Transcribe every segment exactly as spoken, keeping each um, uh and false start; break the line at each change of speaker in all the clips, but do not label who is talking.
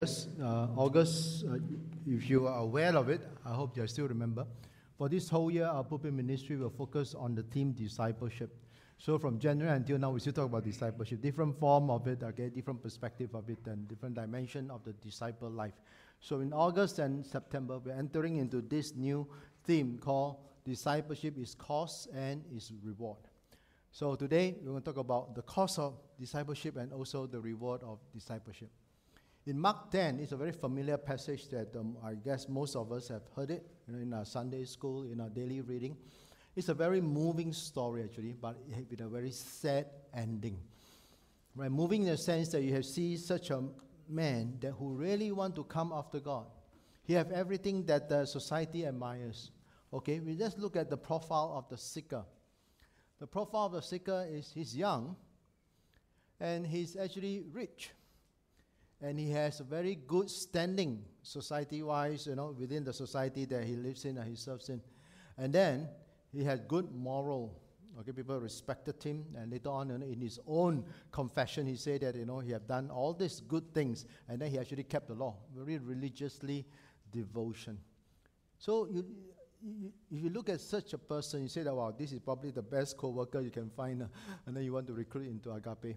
Uh, August, uh, if you are aware of it, I hope you still remember. For this whole year, our pulpit ministry will focus on the theme discipleship. So from January until now, we still talk about discipleship, different form of it, okay, different perspective of it, and different dimension of the disciple life. So in August and September, we're entering into this new theme called Discipleship is Cost and is Reward. So today, we're going to talk about the cost of discipleship and also the reward of discipleship. In Mark ten, it's a very familiar passage that um, I guess most of us have heard it you know, in our Sunday school, in our daily reading. It's a very moving story, actually, but with a very sad ending. Right? Moving in the sense that you have seen such a man that who really want to come after God. He have everything that the society admires. Okay, we just look at the profile of the seeker. The profile of the seeker is he's young, and he's actually rich. And he has a very good standing society-wise, you know, within the society that he lives in and he serves in. And then he had good moral. Okay, people respected him. And later on, you know, in his own confession, he said that, you know, he had done all these good things. And then he actually kept the law, very religiously devotion. So you, you, if you look at such a person, you say that, wow, this is probably the best co-worker you can find. Uh, and then you want to recruit into Agape.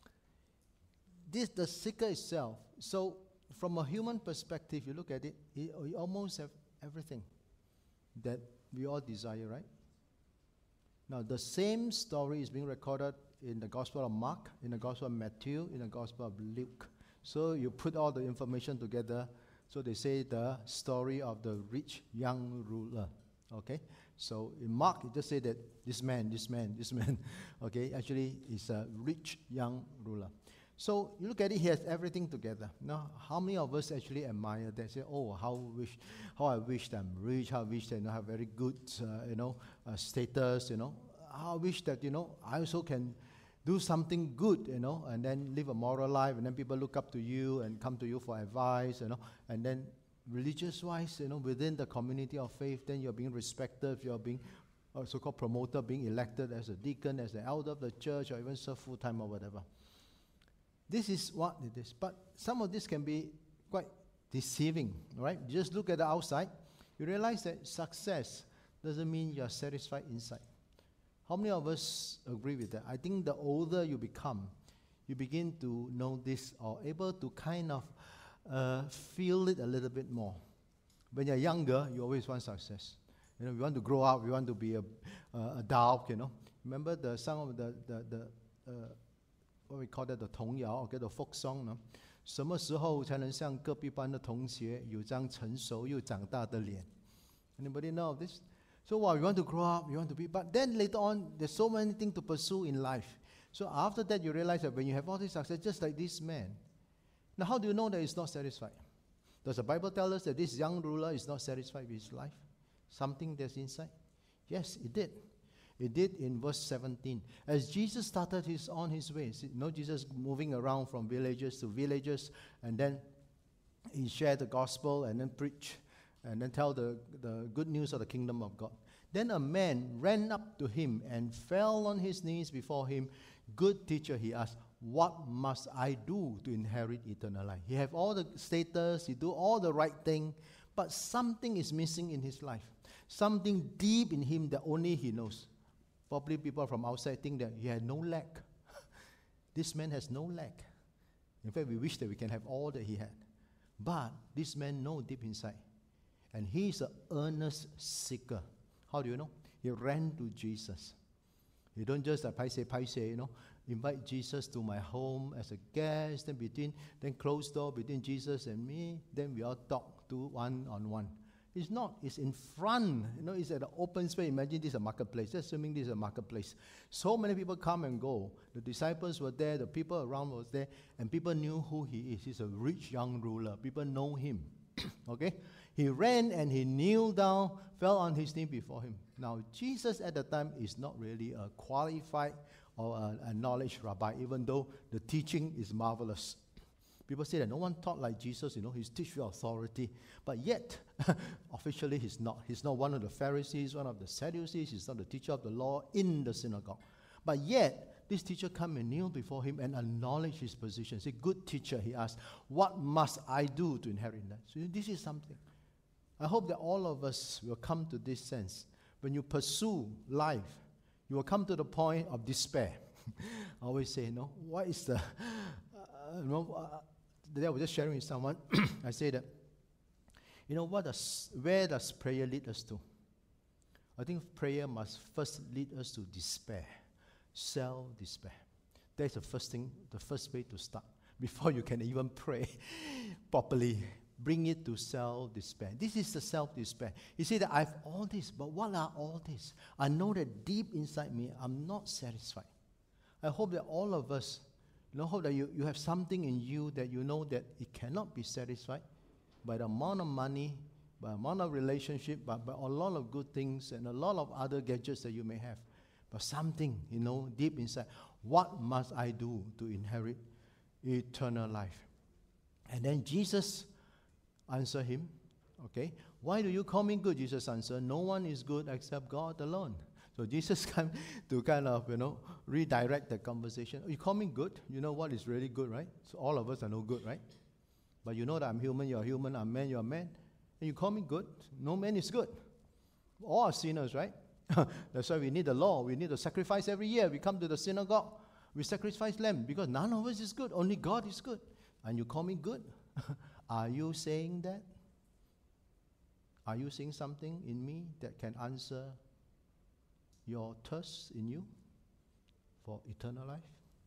This, the seeker itself, so from a human perspective, you look at it, he, he almost have everything that we all desire, right? Now, the same story is being recorded in the Gospel of Mark, in the Gospel of Matthew, in the Gospel of Luke. So you put all the information together, so they say the story of the rich young ruler, okay? So in Mark, it just say that this man, this man, this man, okay, actually is a rich young ruler. So you look at it, he has everything together. Now, how many of us actually admire that? Say, oh, how wish, how I wish that I'm rich. How I wish that I you know, have very good, uh, you know, uh, status. You know, how I wish that you know I also can do something good. You know, and then live a moral life, and then people look up to you and come to you for advice. You know, and then religious-wise, you know, within the community of faith, then you're being respected. You're being uh, so-called promoted, being elected as a deacon, as the elder of the church, or even serve full-time or whatever. This is what it is. But some of this can be quite deceiving, right? Just look at the outside. You realize that success doesn't mean you're satisfied inside. How many of us agree with that? I think the older you become, you begin to know this or able to kind of uh, feel it a little bit more. When you're younger, you always want success. You know, you want to grow up, you want to be a, uh, a dog, you know. Remember the some of the, the, the uh, what we call that the 童谣 okay, the folk song 呢？什么时候才能像隔壁班的同学有张成熟又长大的脸 Anybody know of this? So wow, you want to grow up, you want to be, but then later on, there's so many things to pursue in life. So after that, you realize that when you have all this success, just like this man, now how do you know that he's not satisfied? Does the Bible tell us that this young ruler is not satisfied with his life? Something that's inside? Yes, it did. It did in verse seventeen. As Jesus started his on his way, see, you know, Jesus moving around from villages to villages, and then he shared the gospel and then preach, and then tell the, the good news of the kingdom of God. Then a man ran up to him and fell on his knees before him. Good teacher, he asked, what must I do to inherit eternal life? He have all the status, he do all the right thing, but something is missing in his life. Something deep in him that only he knows. Probably people from outside think that he had no lack. This man has no lack. In fact, we wish that we can have all that he had. But this man knows deep inside. And he is an earnest seeker. How do you know? He ran to Jesus. He don't just like paise paise, you know, invite Jesus to my home as a guest, then between, then closed door between Jesus and me, then we all talk to one on one. It's not. It's in front. You know, it's at an open space. Imagine this is a marketplace. Just assuming this is a marketplace. So many people come and go. The disciples were there. The people around was there. And people knew who he is. He's a rich young ruler. People know him. Okay? He ran and he kneeled down, fell on his knee before him. Now, Jesus at the time is not really a qualified or a, a knowledge rabbi, even though the teaching is marvelous. People say that no one taught like Jesus, you know, he's teach with authority. But yet, officially he's not. He's not one of the Pharisees, one of the Sadducees. He's not the teacher of the law in the synagogue. But yet, this teacher come and kneel before him and acknowledge his position. Say, good teacher, he asked, what must I do to inherit that? So this is something. I hope that all of us will come to this sense. When you pursue life, you will come to the point of despair. I always say, you know, what is the, uh, you know, uh, today I was just sharing with someone, I say that, you know, what does, where does prayer lead us to? I think prayer must first lead us to despair, self-despair. That's the first thing, the first way to start. Before you can even pray properly, bring it to self-despair. This is the self-despair. You say that I have all this, but what are all this? I know that deep inside me, I'm not satisfied. I hope that all of us, you know, hope that you, you have something in you that you know that it cannot be satisfied by the amount of money, by the amount of relationship, by, by a lot of good things and a lot of other gadgets that you may have. But something, you know, deep inside, what must I do to inherit eternal life? And then Jesus answered him, okay, why do you call me good? Jesus answered, no one is good except God alone. So Jesus came to kind of, you know, redirect the conversation. You call me good? You know what is really good, right? So all of us are no good, right? But you know that I'm human, you're human, I'm man, you're man. And you call me good? No man is good. All are sinners, right? That's why we need the law. We need to sacrifice every year. We come to the synagogue. We sacrifice lamb because none of us is good. Only God is good. And you call me good? Are you saying that? Are you seeing something in me that can answer your thirst in you for eternal life?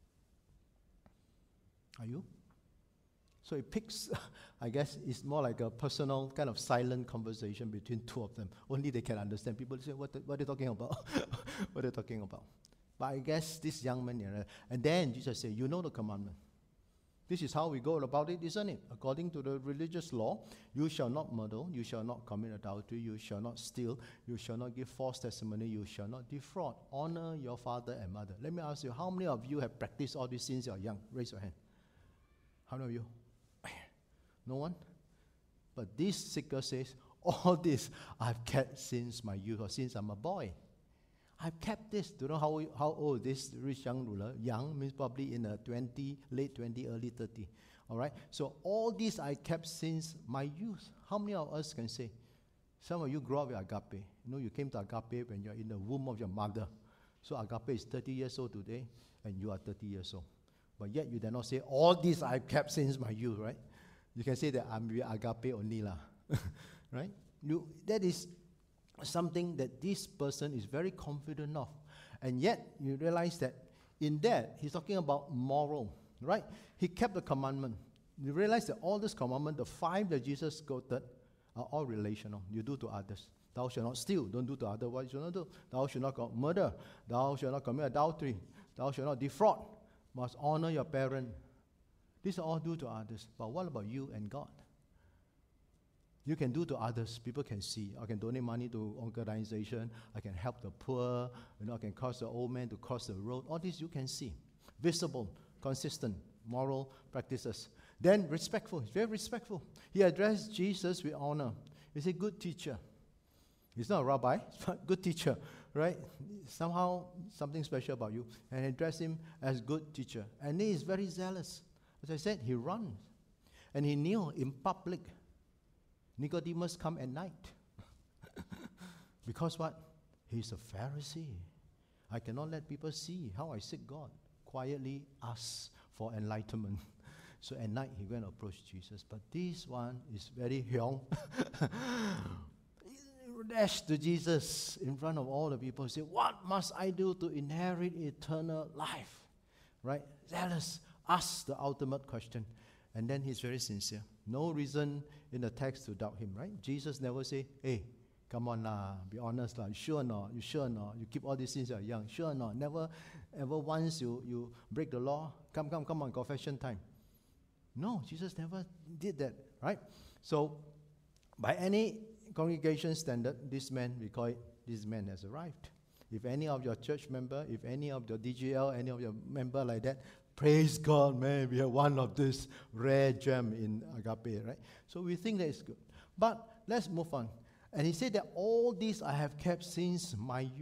Are you? So it picks, I guess, it's more like a personal kind of silent conversation between two of them. Only they can understand. People say, what, the, what are they talking about? What are they talking about? But I guess this young man, you know, and then Jesus said, you know the commandment. This is how we go about it, isn't it? According to the religious law, you shall not murder, you shall not commit adultery, you shall not steal, you shall not give false testimony, you shall not defraud. Honor your father and mother. Let me ask you, how many of you have practiced all these since you are young? Raise your hand. How many of you? No one? But this seeker says, all this I've kept since my youth, or since I'm a boy. I've kept this. Do you know how, how old this rich young ruler? Young means probably in the twenty, late twenty, early thirty. All right? So all this I kept since my youth. How many of us can say? Some of you grew up with agape. You know, you came to agape when you're in the womb of your mother. So agape is thirty years old today, and you are thirty years old. But yet you dare not say, all this I've kept since my youth, right? You can say that I'm with agape only, lah. Right? You, that is something that this person is very confident of. And yet, you realize that in that, he's talking about moral, right? He kept the commandment. You realize that all this commandment, the five that Jesus quoted, are all relational. You do to others. Thou shalt not steal. Don't do to others what you shall not do. Thou shalt not murder. Thou shalt not commit adultery. Thou shalt not defraud. Must honor your parent. These are all do to others. But what about you and God? You can do to others. People can see. I can donate money to organization. I can help the poor. You know, I can cause the old man to cross the road. All this you can see. Visible, consistent, moral practices. Then respectful. He's very respectful. He addressed Jesus with honor. He said, good teacher. He's not a rabbi, but good teacher, right? Somehow something special about you. And address him as good teacher. And he is very zealous. As I said, he runs. And he kneeled in public. Nicodemus come at night. Because what? He's a Pharisee. I cannot let people see how I seek God. Quietly ask for enlightenment. So at night he went to approach Jesus. But this one is very young. Dash to Jesus in front of all the people. Say, what must I do to inherit eternal life? Right? Zealous. Ask the ultimate question. And then he's very sincere. No reason in the text to doubt him, right? Jesus never say, hey, come on lah, be honest lah. You sure or not? You sure or not? You keep all these things you're young. Sure or not? Never, ever once you, you break the law. Come, come, come on, confession time. No, Jesus never did that, right? So, by any congregation standard, this man, we call it, this man has arrived. If any of your church member, if any of your D G L, any of your member like that, praise God, man, we have one of this rare gem in agape, right? So we think that is good. But let's move on. And he said that all these I have kept since my youth.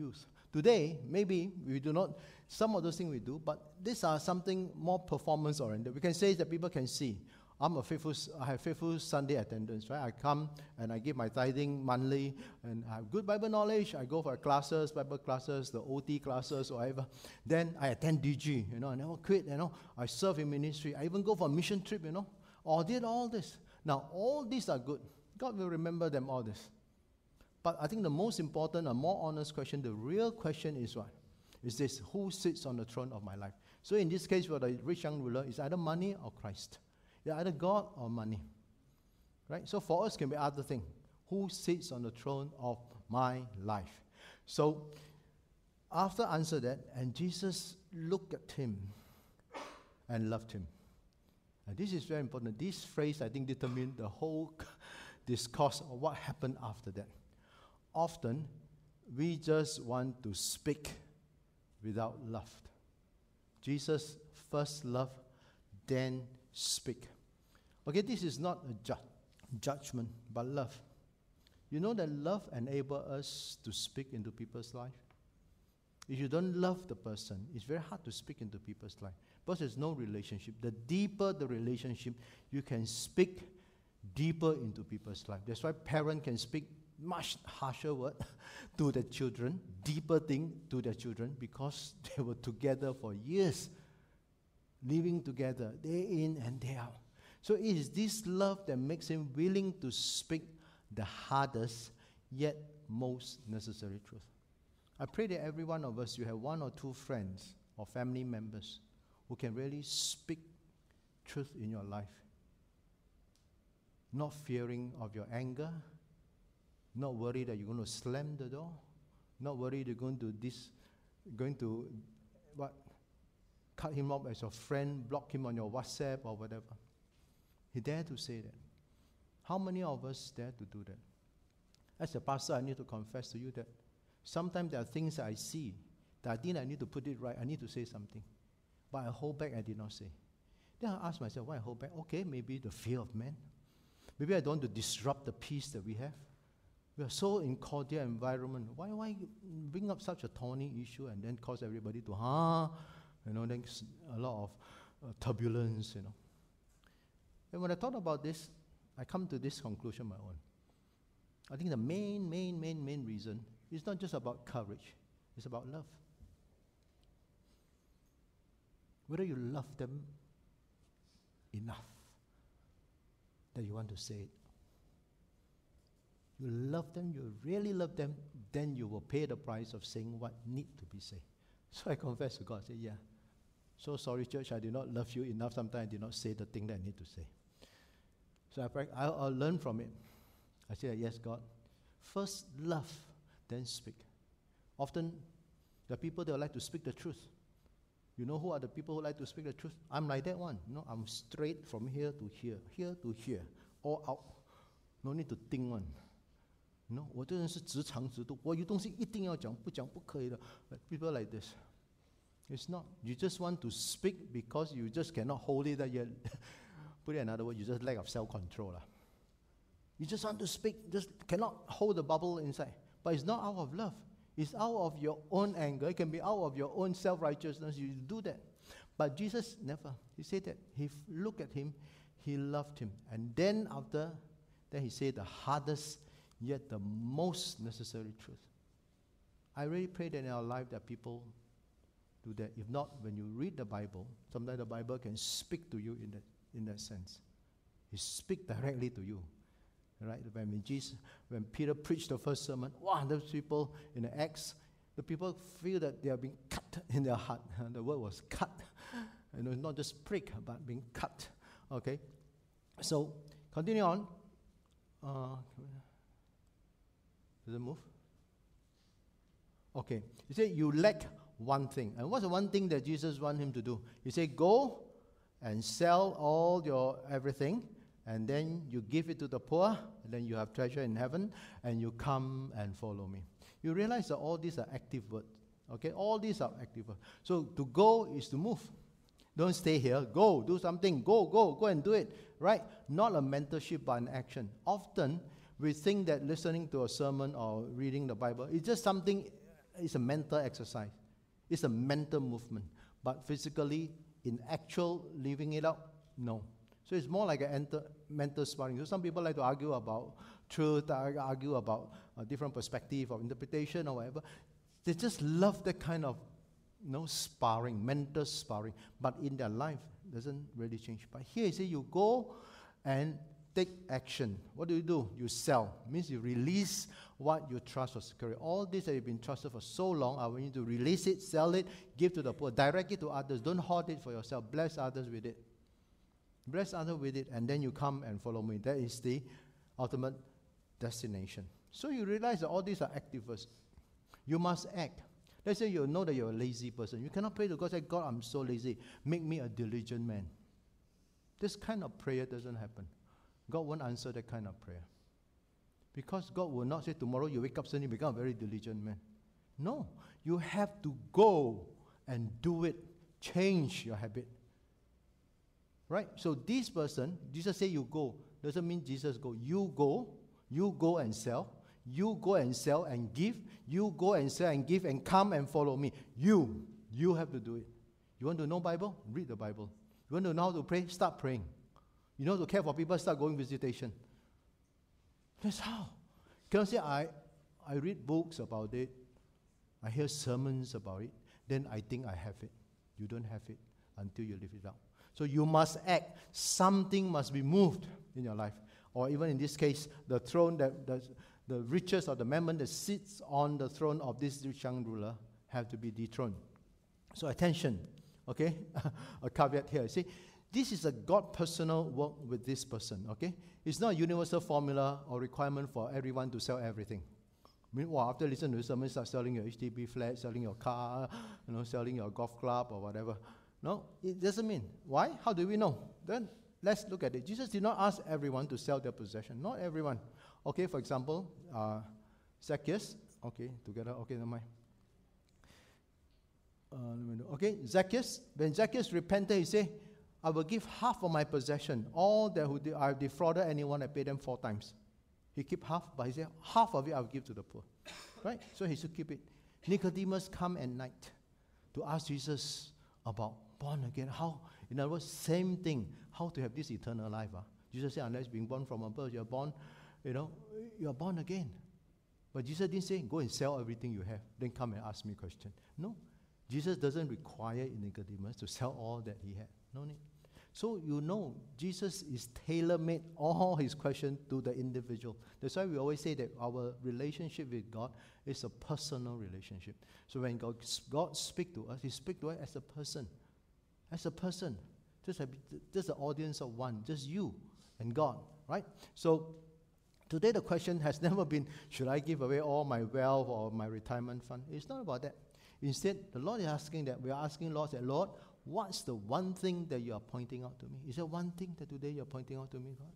Today, maybe we do not, some of those things we do, but these are something more performance-oriented. We can say that people can see, I'm a faithful, I have faithful Sunday attendance, right? I come and I give my tithing monthly, and I have good Bible knowledge. I go for classes, Bible classes, the O T classes, or whatever. Then I attend D G, you know, I never quit, you know. I serve in ministry. I even go for a mission trip, you know, or did all this. Now, all these are good. God will remember them, all this. But I think the most important and more honest question, the real question is what? Is this, who sits on the throne of my life? So in this case, for the rich young ruler, it's either money or Christ. It's either God or money. Right? So for us, it can be other thing. Who sits on the throne of my life? So after answer that, and Jesus looked at him and loved him. And this is very important. This phrase, I think, determined the whole discourse of what happened after that. Often, we just want to speak without love. Jesus first love, then speak. Okay, this is not a ju- judgment, but love. You know that love enables us to speak into people's life. If you don't love the person, it's very hard to speak into people's life because there's no relationship. The deeper the relationship, you can speak deeper into people's life. That's why parents can speak much harsher word to the children, deeper thing to their children, because they were together for years, living together, day in and day out. So it is this love that makes him willing to speak the hardest, yet most necessary truth. I pray that every one of us, you have one or two friends or family members who can really speak truth in your life. Not fearing of your anger, not worried that you're going to slam the door, not worried you're going to this, going to what, cut him off as your friend, block him on your WhatsApp or whatever. He dared to say that. How many of us dare to do that? As a pastor, I need to confess to you that sometimes there are things that I see that I think I need to put it right. I need to say something. But I hold back, I did not say. Then I ask myself, why I hold back? Okay, maybe the fear of man. Maybe I don't want to disrupt the peace that we have. We are so in cordial environment. Why, why bring up such a thorny issue and then cause everybody to, huh? You know, then a lot of uh, turbulence, you know. And when I thought about this, I come to this conclusion my own. I think the main, main, main, main reason is not just about courage. It's about love. Whether you love them enough that you want to say it. You love them, you really love them, then you will pay the price of saying what need to be said. So I confess to God, I say, yeah, so sorry, church, I did not love you enough. Sometimes I did not say the thing that I need to say. So I pray, I'll, I'll learn from it. I say, yes, God, first love, then speak. Often, there are people that like to speak the truth. You know who are the people who like to speak the truth? I'm like that one. You know, I'm straight from here to here, here to here, all out. No need to think one. No, 我这人是直肠直肚，我有东西一定要讲，不讲不可以的。People like this. It's not. You just want to speak because you just cannot hold it. That you put it another word, you just lack of self-control. lah. You just want to speak, just cannot hold the bubble inside. But it's not out of love. It's out of your own anger. It can be out of your own self-righteousness. You do that. But Jesus never. He said that. He looked at him. He loved him. And then after, then he said the hardest, yet the most necessary truth. I really pray that in our life that people do that. If not, when you read the Bible, sometimes the Bible can speak to you in that, in that sense. It speaks directly to you. Right? When Jesus, when Peter preached the first sermon, wow, those people in the Acts, the people feel that they are being cut in their heart. The word was cut. You know, not just prick, but being cut. Okay? So, continue on. Uh, does it move? Okay. He said, you lack one thing. And what's the one thing that Jesus wants him to do? He said, go and sell all your everything, and then you give it to the poor, and then you have treasure in heaven, and you come and follow me. You realize that all these are active words. Okay? All these are active words. So to go is to move. Don't stay here. Go, do something. Go, go, go and do it. Right? Not a mentorship, but an action. Often, we think that listening to a sermon or reading the Bible is just something it's a mental exercise. It's a mental movement. But physically, in actual living it out, no. So it's more like an mental sparring. So some people like to argue about truth, argue about a different perspective of interpretation or whatever. They just love that kind of you know, sparring, mental sparring. But in their life, it doesn't really change. But here you say you go and take action. What do you do? You sell. It means you release what you trust or secure. All this that you've been trusted for so long, I want you to release it, sell it, give to the poor, direct it to others. Don't hoard it for yourself. Bless others with it. Bless others with it, and then you come and follow me. That is the ultimate destination. So you realize that all these are activists. You must act. Let's say you know that you're a lazy person. You cannot pray to God and say, God, I'm so lazy. Make me a diligent man. This kind of prayer doesn't happen. God won't answer that kind of prayer. Because God will not say, tomorrow you wake up suddenly become a very diligent man. No. You have to go and do it. Change your habit. Right? So this person, Jesus say you go. Doesn't mean Jesus go. You go. You go and sell. You go and sell and give. You go and sell and give and come and follow me. You. You have to do it. You want to know Bible? Read the Bible. You want to know how to pray? Start praying. You know how to care for people? Start going visitation. That's how. Cannot say, I, I read books about it. I hear sermons about it. Then I think I have it. You don't have it until you live it out. So you must act. Something must be moved in your life. Or even in this case, the throne, that the, the riches of the mammon that sits on the throne of this rich young ruler have to be dethroned. So attention, okay? A caveat here. See, this is a God personal work with this person, okay? It's not a universal formula or requirement for everyone to sell everything. I mean, well, after listening to the sermon, start selling your H D B flat, selling your car, you know, selling your golf club or whatever. No, it doesn't mean. Why? How do we know? Then let's look at it. Jesus did not ask everyone to sell their possession. Not everyone. Okay, for example, uh, Zacchaeus. Okay, together. Okay, never mind. Uh, okay, Zacchaeus. When Zacchaeus repented, he said, I will give half of my possession. All that who I have defrauded anyone, I pay them four times. He keep half, but he said, half of it I will give to the poor. Right? So he should keep it. Nicodemus come at night to ask Jesus about born again. How? In other words, same thing. How to have this eternal life. Uh? Jesus said, unless being born from above, you're born, you know, you're born again. But Jesus didn't say, go and sell everything you have, then come and ask me a question. No. Jesus doesn't require Nicodemus to sell all that he had. No need. So you know, Jesus is tailor-made all his questions to the individual. That's why we always say that our relationship with God is a personal relationship. So when God, God speaks to us, he speaks to us as a person. As a person. Just, a, just an audience of one. Just you and God. Right? So today the question has never been, should I give away all my wealth or my retirement fund? It's not about that. Instead, the Lord is asking that. We are asking Lord, that, Lord, what's the one thing that you are pointing out to me? Is there one thing that today you are pointing out to me, God?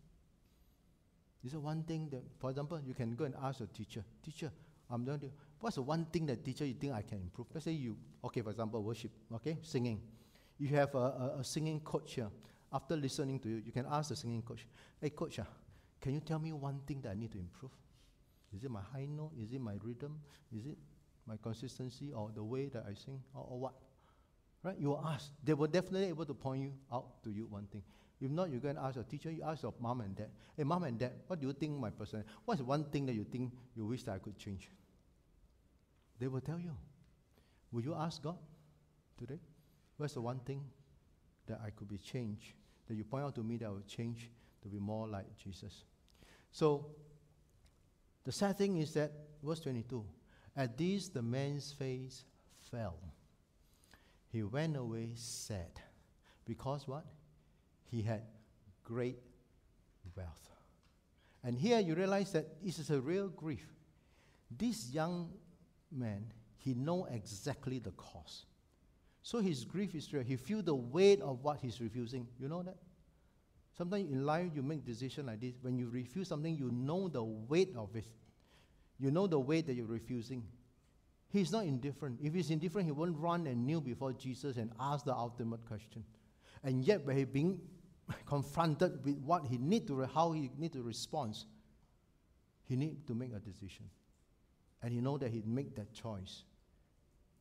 Is there one thing that, for example, you can go and ask your teacher, teacher, I'm going to, what's the one thing that teacher you think I can improve? Let's say you, okay, for example, worship, okay, singing. You have a, a, a singing coach here. After listening to you, you can ask the singing coach, hey, coach, uh, can you tell me one thing that I need to improve? Is it my high note? Is it my rhythm? Is it my consistency or the way that I sing or, or what? Right? You will ask. They will definitely able to point you out to you one thing. If not, you go and ask your teacher, you ask your mom and dad. Hey, mom and dad, what do you think my person? What's one thing that you think you wish that I could change? They will tell you. Will you ask God today? What's the one thing that I could be changed? That you point out to me that I will change to be more like Jesus. So, the sad thing is that, verse twenty-two, at this the man's face fell. He went away sad. Because what? He had great wealth. And here you realize that this is a real grief. This young man, he knows exactly the cause. So his grief is real. He feels the weight of what he's refusing. You know that? Sometimes in life you make decisions like this. When you refuse something, you know the weight of it. You know the weight that you're refusing. He's not indifferent. If he's indifferent, he won't run and kneel before Jesus and ask the ultimate question. And yet, when he's being confronted with what he need to, how he need to respond, he need to make a decision. And he know that he make that choice.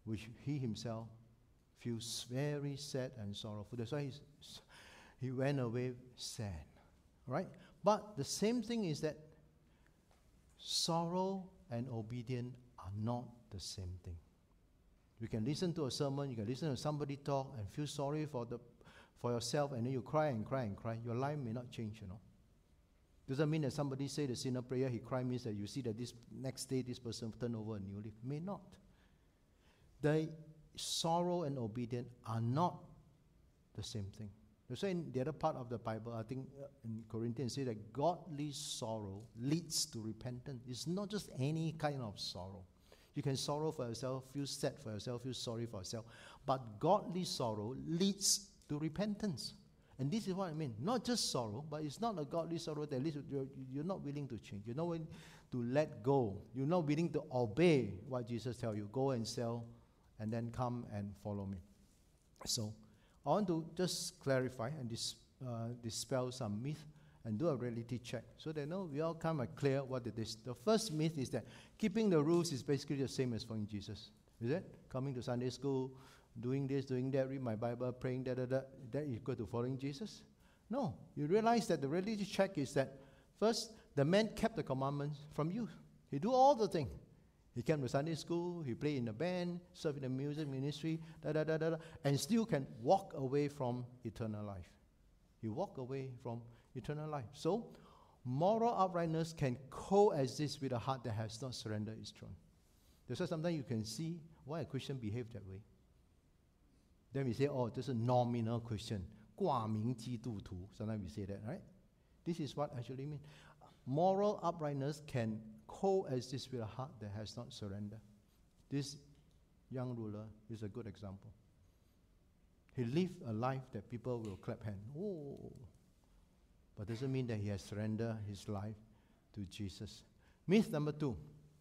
which he himself feels very sad and sorrowful. That's why he's, he went away sad. Right? But the same thing is that sorrow and obedience are not the same thing. You can listen to a sermon, you can listen to somebody talk and feel sorry for the for yourself, and then you cry and cry and cry. Your life may not change, you know. Doesn't mean that somebody say the sinner prayer, he cry means that you see that this next day this person turn over a new leaf. May not. The sorrow and obedience are not the same thing. So in the other part of the Bible, I think uh, in Corinthians, say that godly sorrow leads to repentance. It's not just any kind of sorrow. You can sorrow for yourself, feel sad for yourself, feel sorry for yourself. But godly sorrow leads to repentance. And this is what I mean. Not just sorrow, but it's not a godly sorrow that leads to, you're, you're not willing to change. You're not willing to let go. You're not willing to obey what Jesus tells you. Go and sell, and then come and follow me. So, I want to just clarify and dis, uh, dispel some myth and do a reality check so that you know, we all come and clear what it is. The first myth is that keeping the rules is basically the same as following Jesus. Is it? Coming to Sunday school, doing this, doing that, read my Bible, praying, da da da, that equal to following Jesus? No. You realize that the reality check is that first, the man kept the commandments from youth. He do all the things. He came to Sunday school, he played in the band, served in the music ministry, da, da, da, da, da, and still can walk away from eternal life. He walked away from eternal life. So, moral uprightness can coexist with a heart that has not surrendered its throne. That's why sometimes you can see why a Christian behaves that way. Then we say, oh, this is a nominal Christian. 挂名基督徒. Sometimes we say that, right? This is what actually means. Moral uprightness can coexist with a heart that has not surrendered. This young ruler is a good example. He lived a life that people will clap hands. Oh, but doesn't mean that he has surrendered his life to Jesus. Myth number two.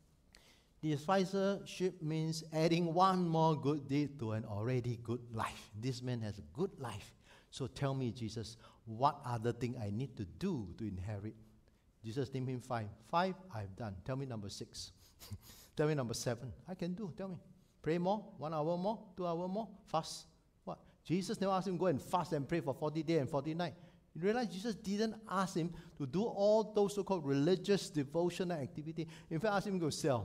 Discipleship means adding one more good deed to an already good life. This man has a good life. So tell me, Jesus, what other thing I need to do to inherit? Jesus named him five. Five, I've done. Tell me number six. Tell me number seven. I can do. Tell me. Pray more. One hour more. Two hour more. Fast. What? Jesus never asked him to go and fast and pray for forty days and forty nights. You realize Jesus didn't ask him to do all those so-called religious devotional activity. In fact, asked him to go sell.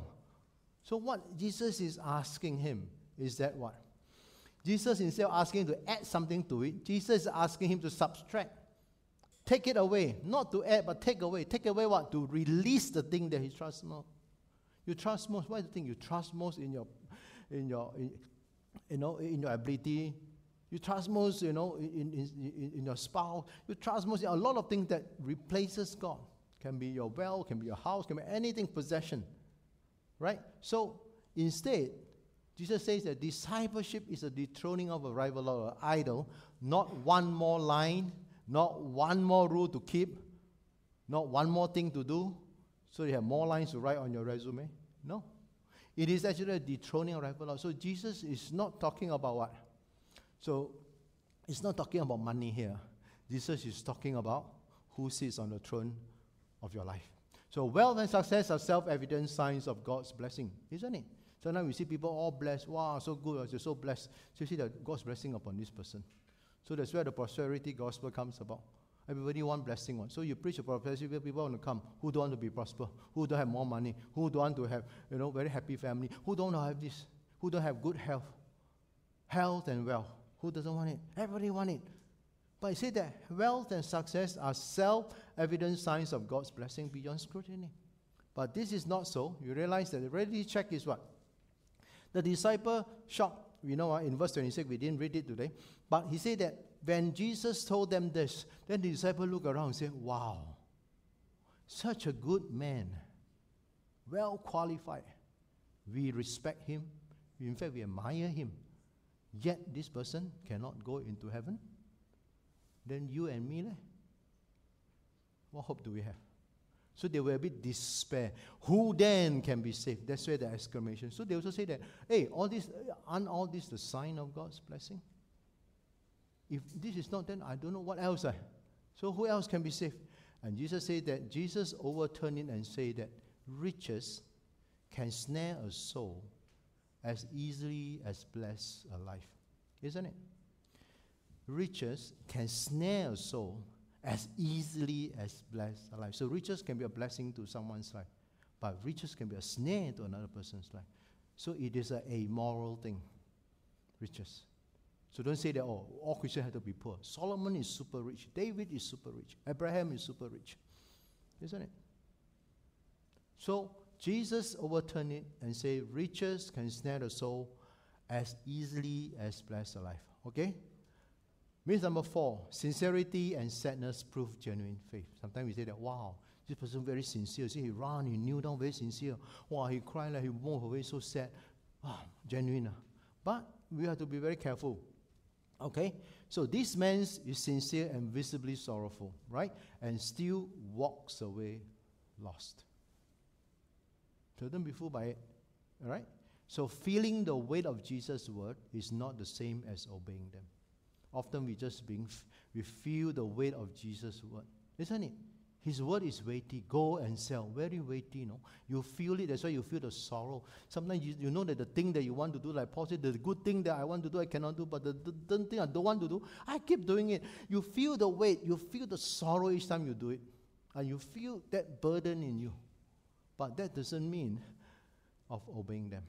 So what Jesus is asking him is that what? Jesus, instead of asking him to add something to it, Jesus is asking him to subtract. Take it away. Not to add, but take away. Take away what? To release the thing that he trusts most. You trust most. What is the thing you trust most in your, in your, in, you know, in your ability? You trust most, you know, in, in, in, in your spouse. You trust most in a lot of things that replaces God. Can be your wealth, can be your house, can be anything, possession. Right? So, instead, Jesus says that discipleship is a dethroning of a rival or an idol, not one more line, not one more rule to keep, not one more thing to do, so you have more lines to write on your resume. No. It is actually a dethroning of rival. So Jesus is not talking about what? So, it's not talking about money here. Jesus is talking about who sits on the throne of your life. So wealth and success are self-evident signs of God's blessing, isn't it? Sometimes we see people all blessed. Wow, so good, you're so blessed. So you see that God's blessing upon this person. So that's where the prosperity gospel comes about. Everybody want blessing one. So you preach the prosperity, people want to come. Who don't want to be prosper? Who don't have more money? Who don't want to have, you know, very happy family? Who don't want to have this? Who don't have good health? Health and wealth. Who doesn't want it? Everybody want it. But I say that wealth and success are self-evident signs of God's blessing beyond scrutiny. But this is not so. You realize that the reality check is what? The disciple shocked. You know, in verse twenty-six, we didn't read it today. But he said that when Jesus told them this, then the disciple looked around and said, wow, such a good man, well qualified. We respect him. In fact, we admire him. Yet this person cannot go into heaven. Then you and me, leh? What hope do we have? So they were a bit despair. Who then can be saved? That's where the exclamation. So they also say that, hey, all this, aren't all this the sign of God's blessing? If this is not, then I don't know what else. I. So who else can be saved? And Jesus said that, Jesus overturned it and said that riches can snare a soul as easily as bless a life. Isn't it? Riches can snare a soul as easily as bless a life. So riches can be a blessing to someone's life, but riches can be a snare to another person's life. So it is an amoral thing, riches. So don't say that, oh, all Christians have to be poor. Solomon is super rich. David is super rich. Abraham is super rich. Isn't it? So Jesus overturned it and said, riches can snare the soul as easily as bless a life. Okay? Means number four, sincerity and sadness prove genuine faith. Sometimes we say that, wow, this person very sincere. See, he ran, he kneel down, very sincere. Wow, he cried like he moved away, so sad. Wow, genuine. But we have to be very careful. Okay? So this man is sincere and visibly sorrowful, right? And still walks away lost. So don't be fooled by it. All right? So feeling the weight of Jesus' word is not the same as obeying them. Often we just being, we feel the weight of Jesus' word. Isn't it? His word is weighty. Go and sell. Very weighty, you know. You feel it. That's why you feel the sorrow. Sometimes you, you know that the thing that you want to do, like Paul said, the good thing that I want to do, I cannot do, but the, the, the thing I don't want to do, I keep doing it. You feel the weight. You feel the sorrow each time you do it. And you feel that burden in you. But that doesn't mean of obeying them.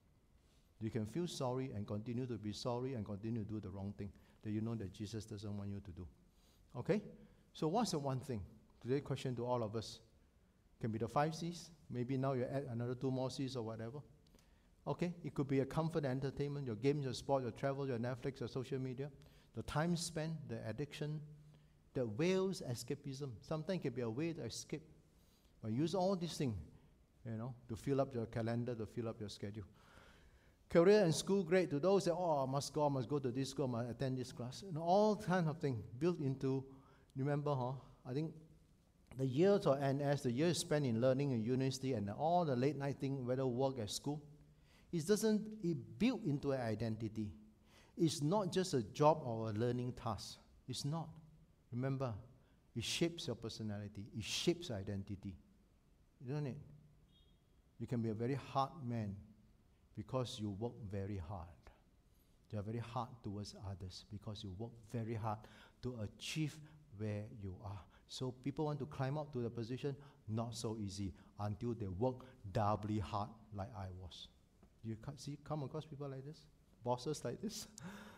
You can feel sorry and continue to be sorry and continue to do the wrong thing that you know that Jesus doesn't want you to do. Okay? So what's the one thing? Today's question to all of us. Can be the five C's. Maybe now you add another two more C's or whatever. Okay? It could be a comfort and entertainment, your games, your sport, your travel, your Netflix, your social media, the time spent, the addiction, the ways escapism. Sometimes it can be a way to escape. But use all these things, you know, to fill up your calendar, to fill up your schedule. Career and school, great. To those that, oh, I must go, I must go to this school, I must attend this class. You know, all kinds of things built into, remember, huh? I think the years of N S, the years spent in learning in university and all the late night thing, whether work at school, it doesn't, it built into an identity. It's not just a job or a learning task. It's not. Remember, it shapes your personality. It shapes your identity. Isn't it? You can be a very hard man because you work very hard. You are very hard towards others because you work very hard to achieve where you are. So people want to climb up to the position, not so easy until they work doubly hard like I was. You see, come across people like this? Bosses like this?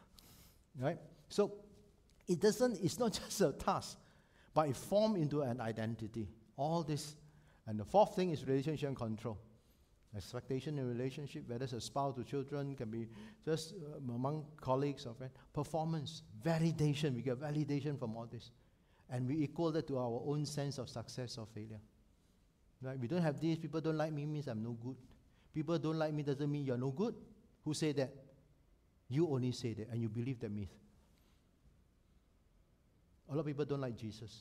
Right? So it doesn't, it's not just a task, but it forms into an identity. All this. And the fourth thing is relationship and control. Expectation in relationship, whether it's a spouse or children, can be just uh, among colleagues or friends. Performance, validation. We get validation from all this. And we equal that to our own sense of success or failure. Right? We don't have this. People don't like me means I'm no good. People don't like me doesn't mean you're no good. Who say that? You only say that, and you believe that myth. A lot of people don't like Jesus.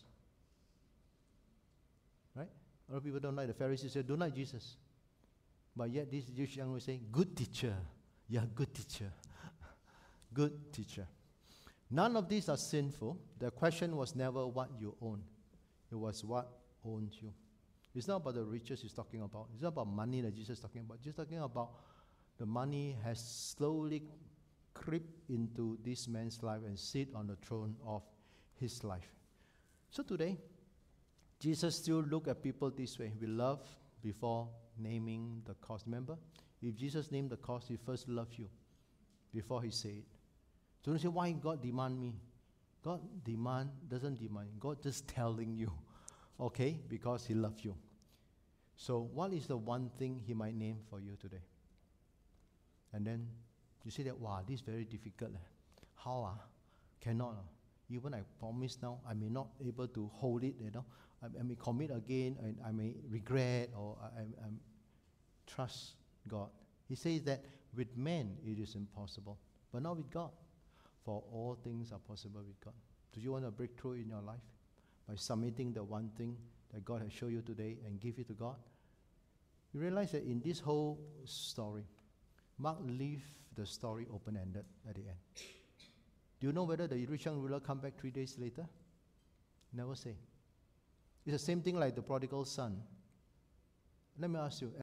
Right? A lot of people don't like the Pharisees, say, don't like Jesus. But yet this Jewish young will say, good teacher. Yeah, good teacher. Good teacher. None of these are sinful. The question was never what you own. It was what owns you. It's not about the riches he's talking about. It's not about money that Jesus is talking about. Just talking about the money has slowly crept into this man's life and sit on the throne of his life. So today, Jesus still look at people this way. We love before naming the cost. Remember? If Jesus named the cost, he first loved you before he said it. So don't say, why God demand me? God demand doesn't demand. God just telling you, okay, because he loves you. So what is the one thing he might name for you today? And then you say that, wow, this is very difficult. How? Uh? Cannot. Uh? Even I promise now, I may not able to hold it, you know. I, I may commit again, and I may regret, or I, I, I trust God. He says that with men it is impossible, but not with God. For all things are possible with God. Do you want a breakthrough in your life? By submitting the one thing that God has shown you today and give it to God? You realize that in this whole story, Mark leaves the story open-ended at the end. Do you know whether the rich young ruler come back three days later? Never say. It's the same thing like the prodigal son. Let me ask you,